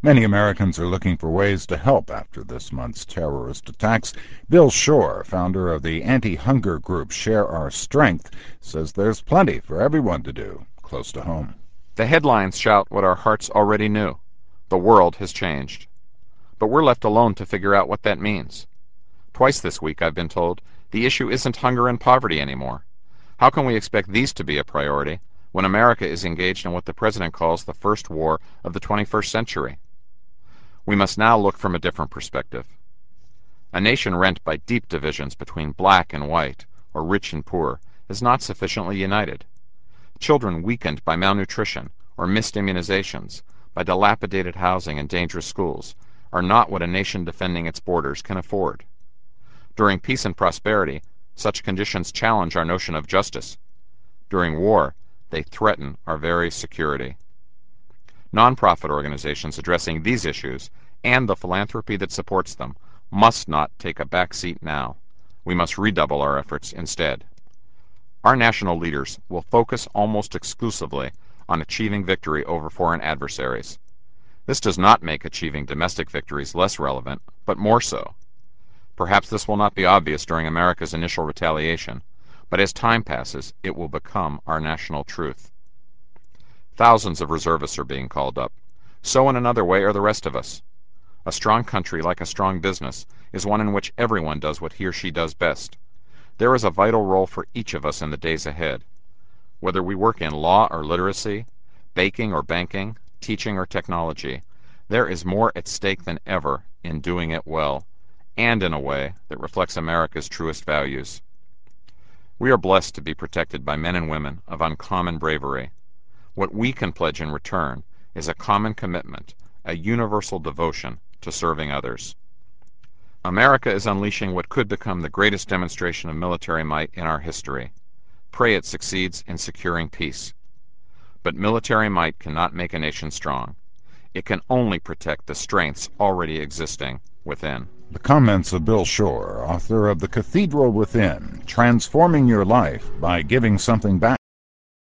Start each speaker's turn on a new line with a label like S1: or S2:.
S1: Many Americans are looking for ways to help after this month's terrorist attacks. Bill Shore, founder of the anti-hunger group Share Our Strength, says there's plenty for everyone to do close to home.
S2: The headlines shout what our hearts already knew. The world has changed. But we're left alone to figure out what that means. Twice this week I've been told the issue isn't hunger and poverty anymore. How can we expect these to be a priority when America is engaged in what the president calls the first war of the 21st century? We must now look from a different perspective. A nation rent by deep divisions between black and white, or rich and poor, is not sufficiently united. Children weakened by malnutrition or missed immunizations, by dilapidated housing and dangerous schools, are not what a nation defending its borders can afford. During peace and prosperity, such conditions challenge our notion of justice. During war, they threaten our very security. Nonprofit organizations addressing these issues, and the philanthropy that supports them, must not take a back seat now. We must redouble our efforts instead. Our national leaders will focus almost exclusively on achieving victory over foreign adversaries. This does not make achieving domestic victories less relevant, but more so. Perhaps this will not be obvious during America's initial retaliation, but as time passes, it will become our national truth. Thousands of reservists are being called up. So in another way are the rest of us. A strong country, like a strong business, is one in which everyone does what he or she does best. There is a vital role for each of us in the days ahead. Whether we work in law or literacy, baking or banking, teaching or technology, there is more at stake than ever in doing it well, and in a way that reflects America's truest values. We are blessed to be protected by men and women of uncommon bravery. What we can pledge in return is a common commitment, a universal devotion to serving others. America is unleashing what could become the greatest demonstration of military might in our history. Pray it succeeds in securing peace. But military might cannot make a nation strong. It can only protect the strengths already existing within.
S1: The comments of Bill Shore, author of The Cathedral Within, Transforming Your Life by Giving Something Back.